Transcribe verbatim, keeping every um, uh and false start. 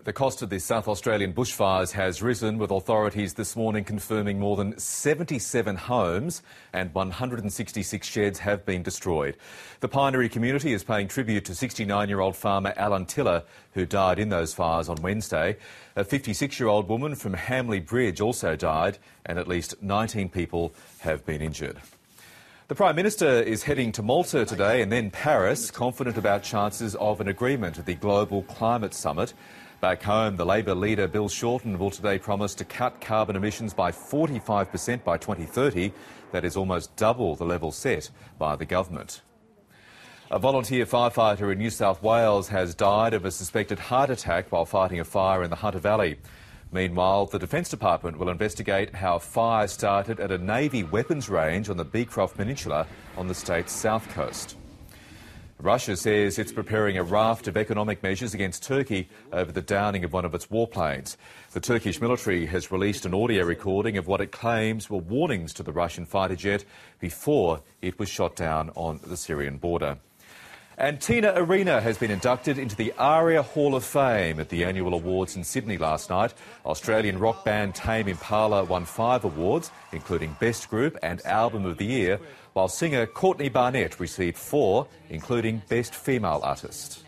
The cost of the South Australian bushfires has risen, with authorities this morning confirming more than seventy-seven homes and one hundred sixty-six sheds have been destroyed. The Pinery community is paying tribute to sixty-nine-year-old farmer Alan Tiller, who died in those fires on Wednesday. A fifty-six-year-old woman from Hamley Bridge also died, and at least nineteen people have been injured. The Prime Minister is heading to Malta today and then Paris, confident about chances of an agreement at the Global Climate Summit. Back home, the Labor leader Bill Shorten will today promise to cut carbon emissions by forty-five percent by twenty thirty. That is almost double the level set by the government. A volunteer firefighter in New South Wales has died of a suspected heart attack while fighting a fire in the Hunter Valley. Meanwhile, the Defence Department will investigate how a fire started at a Navy weapons range on the Beecroft Peninsula on the state's south coast. Russia says it's preparing a raft of economic measures against Turkey over the downing of one of its warplanes. The Turkish military has released an audio recording of what it claims were warnings to the Russian fighter jet before it was shot down on the Syrian border. And Tina Arena has been inducted into the ARIA Hall of Fame at the annual awards in Sydney last night. Australian rock band Tame Impala won five awards, including Best Group and Album of the Year, while singer Courtney Barnett received four, including Best Female Artist.